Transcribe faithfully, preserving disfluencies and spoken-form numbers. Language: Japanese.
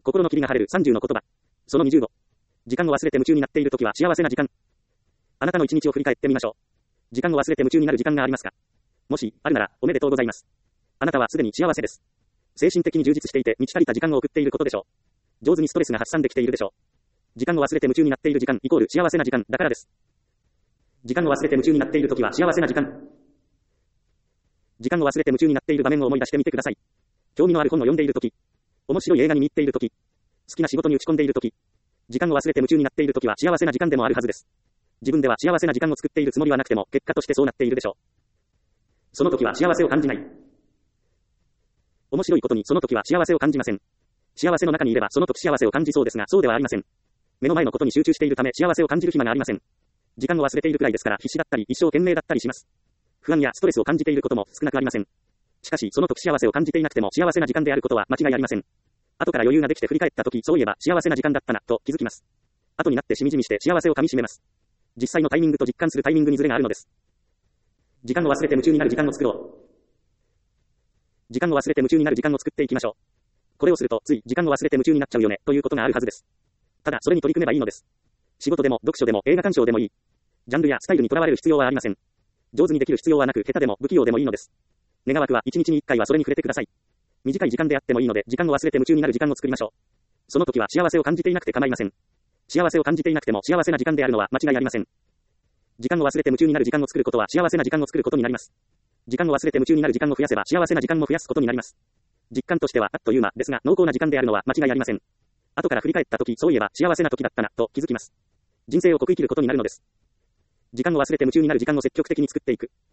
心の霧が晴れるさんじゅうの言葉。そのにじゅうご。時間を忘れて夢中になっているときは幸せな時間。あなたの一日を振り返ってみましょう。時間を忘れて夢中になる時間がありますか？もし、あるなら、おめでとうございます。あなたはすでに幸せです。精神的に充実していて、満ち足りた時間を送っていることでしょう。上手にストレスが発散できているでしょう。時間を忘れて夢中になっている時間イコール幸せな時間だからです。時間を忘れて夢中になっているときは幸せな時間。時間を忘れて夢中になっている場面を思い出してみてください。興味のある本を読んでいるとき、面白い映画に見入っているとき、好きな仕事に打ち込んでいるとき、時間を忘れて夢中になっているときは幸せな時間でもあるはずです。自分では幸せな時間を作っているつもりはなくても、結果としてそうなっているでしょう。その時は幸せを感じない。面白いことにその時は幸せを感じません。幸せの中にいればその時幸せを感じそうですが、そうではありません。目の前のことに集中しているため幸せを感じる暇がありません。時間を忘れているくらいですから必死だったり一生懸命だったりします。不安やストレスを感じていることも少なくありません。しかしその時幸せを感じていなくても幸せな時間であることは間違いありません。後から余裕ができて振り返った時、そういえば幸せな時間だったなと気づきます。後になってしみじみして幸せをかみしめます。実際のタイミングと実感するタイミングにズレがあるのです。時間を忘れて夢中になる時間を作ろう。時間を忘れて夢中になる時間を作っていきましょう。これをするとつい時間を忘れて夢中になっちゃうよねということがあるはずです。ただそれに取り組めばいいのです。仕事でも読書でも映画鑑賞でもいい。ジャンルやスタイルにとらわれる必要はありません。上手にできる必要はなく下手でも不器用でもいいのです。願わくはいちにちにいっかいはそれに触れてください。短い時間であってもいいので時間を忘れて夢中になる時間を作りましょう。その時は幸せを感じていなくて構いません。幸せを感じていなくても幸せな時間であるのは間違いありません。時間を忘れて夢中になる時間を作ることは幸せな時間を作ることになります。時間を忘れて夢中になる時間を増やせば幸せな時間も増やすことになります。実感としてはあっという間ですが濃厚な時間であるのは間違いありません。後から振り返った時、そういえば幸せな時だったなと気づきます。人生を濃く生きることになるのです。時間を忘れて夢中になる時間を積極的に作っていく。